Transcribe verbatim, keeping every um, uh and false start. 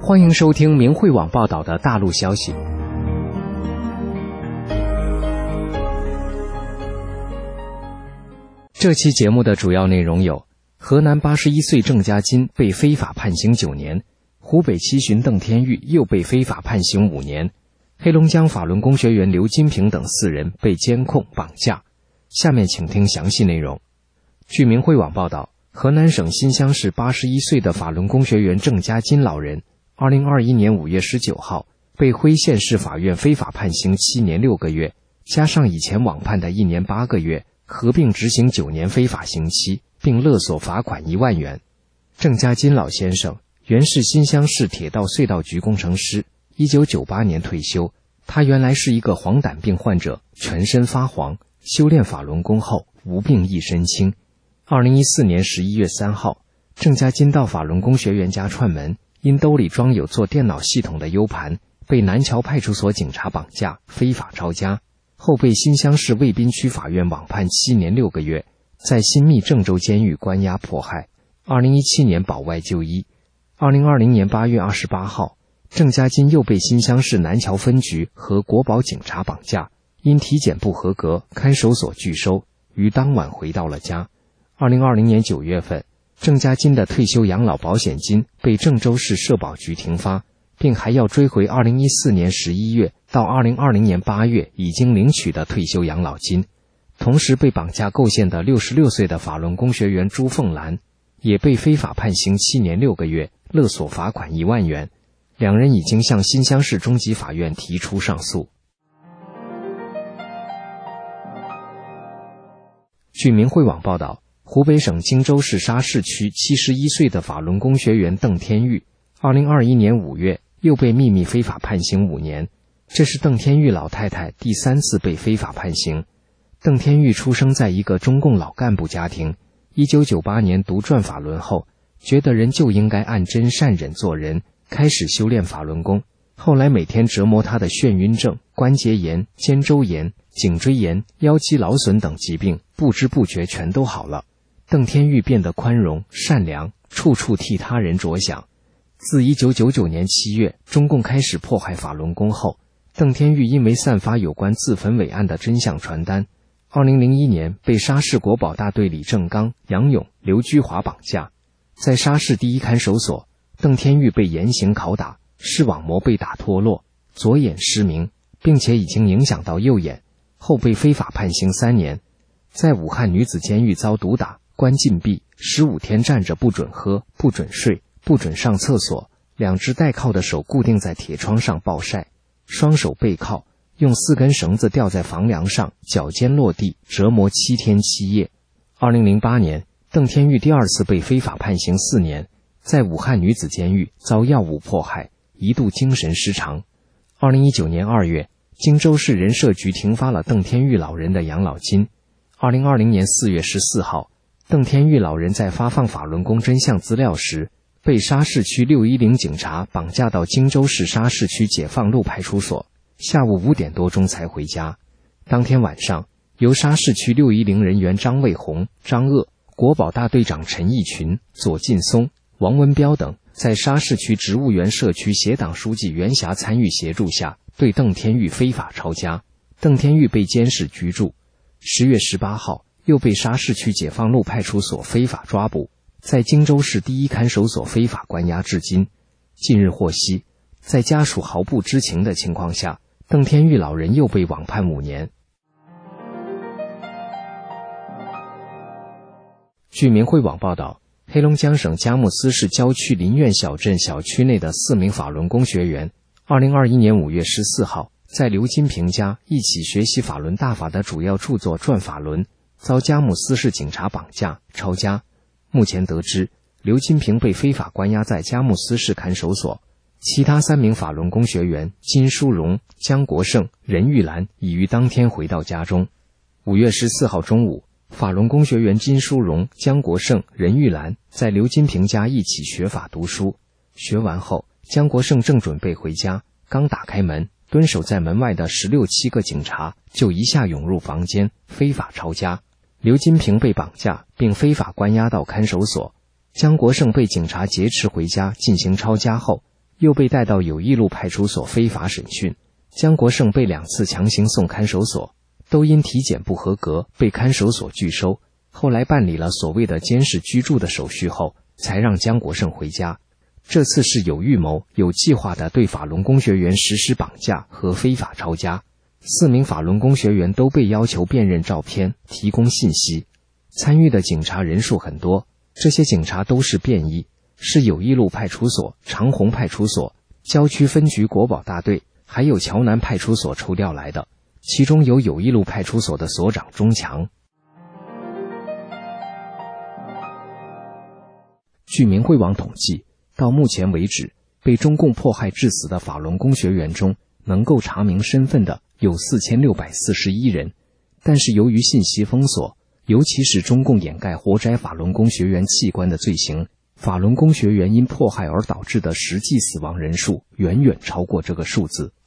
欢迎收听明慧网报道的大陆消息。这期节目的主要内容有：河南八十一岁郑家金被非法判刑九年，湖北七旬邓天玉又被非法判刑五年，黑龙江法轮功学员刘金平等四人被监控绑架。下面请听详细内容。据明慧网报道，河南省新乡市八十一岁的法轮功学员郑家金老人二零二一年五月十九号被辉县市法院非法判刑七年六个月，加上以前网判的一年八个月，合并执行九年非法刑期，并勒索罚款一万元。郑家金老先生原是新乡市铁道隧道局工程师，一九九八年退休。他原来是一个黄疸病患者，全身发黄，修炼法轮功后无病一身轻。二零一四年十一月三号，郑家金到法轮功学员家串门，因兜里装有做电脑系统的 U 盘，被南桥派出所警察绑架，非法抄家，后被新乡市渭滨区法院网判七年六个月，在新密郑州监狱关押迫害。二零一七年保外就医。二零二零年八月二十八号，郑家金又被新乡市南桥分局和国保警察绑架，因体检不合格，看守所拒收，于当晚回到了家。二零二零年九月份，郑家金的退休养老保险金被郑州市社保局停发，并还要追回二零一四年十一月到二零二零年八月已经领取的退休养老金。同时被绑架构陷的六十六岁的法轮功学员朱凤兰也被非法判刑七年六个月，勒索罚款一万元。两人已经向新乡市中级法院提出上诉。据明慧网报道，湖北省荆州市沙市区七十一岁的法轮功学员邓天玉二零二一年五月又被秘密非法判刑五年，这是邓天玉老太太第三次被非法判刑。邓天玉出生在一个中共老干部家庭，一九九八年读转法轮后，觉得人就应该按真善忍做人，开始修炼法轮功。后来每天折磨他的眩晕症、关节炎、肩周炎、颈椎炎、腰肌劳损等疾病不知不觉全都好了。邓天玉变得宽容善良，处处替他人着想。自一九九九年七月中共开始迫害法轮功后，邓天玉因为散发有关自焚伟案的真相传单，二零零一年被沙市国保大队李正刚、杨勇、刘居华绑架。在沙市第一看守所，邓天玉被严刑拷打，视网膜被打脱落，左眼失明，并且已经影响到右眼，后被非法判刑三年。在武汉女子监狱遭毒打，关禁闭，十五天站着不准喝，不准睡，不准上厕所，两只带铐的手固定在铁窗上暴晒，双手背靠，用四根绳子吊在房梁上，脚尖落地，折磨七天七夜。二零零八年，邓天玉第二次被非法判刑四年，在武汉女子监狱遭药物迫害，一度精神失常。二零一九年二月，荆州市人社局停发了邓天玉老人的养老金。二零二零年四月十四号，邓天玉老人在发放法轮功真相资料时，被沙市区六一零警察绑架到荆州市沙市区解放路派出所，下午五点多钟才回家。当天晚上，由沙市区六一零人员张卫红、张鄂、国保大队长陈义群、左劲松、王文彪等在沙市区植物园社区协党书记袁霞参与协助下，对邓天玉非法抄家。邓天玉被监视居住。十月十八号，又被沙市区解放路派出所非法抓捕，在荆州市第一看守所非法关押至今。近日获悉，在家属毫不知情的情况下，邓天玉老人又被网判五年。据明慧网报道，黑龙江省佳木斯市郊区林苑小镇小区内的四名法轮功学员二零二一年五月十四号在刘金平家一起学习法轮大法的主要著作《转法轮》，遭佳木斯市警察绑架抄家。目前得知，刘金平被非法关押在佳木斯市看守所，其他三名法轮功学员金淑荣、江国胜、任玉兰已于当天回到家中。五月十四号中午，法轮功学员金淑荣、江国胜、任玉兰在刘金平家一起学法读书。学完后，江国胜正准备回家，刚打开门，蹲守在门外的十六七个警察就一下涌入房间，非法抄家。刘金平被绑架并非法关押到看守所，江国胜被警察劫持回家进行抄家后， 又被带到友谊路派出所非法审讯。江国胜被两次强行送看守所，都因体检不合格被看守所拒收。后来办理了所谓的监视居住的手续后，才让江国胜回家。这次是有预谋、有计划地对法轮功学员实施绑架和非法抄家。四名法轮功学员都被要求辨认照片、提供信息。参与的警察人数很多，这些警察都是便衣，是友谊路派出所、长虹派出所、郊区分局国保大队，还有桥南派出所抽调来的，其中有友谊路派出所的所长钟强。据明慧网统计，到目前为止，被中共迫害致死的法轮功学员中，能够查明身份的有四千六百四十一人，但是由于信息封锁，尤其是中共掩盖活摘法轮功学员器官的罪行，法轮功学员因迫害而导致的实际死亡人数远远超过这个数字。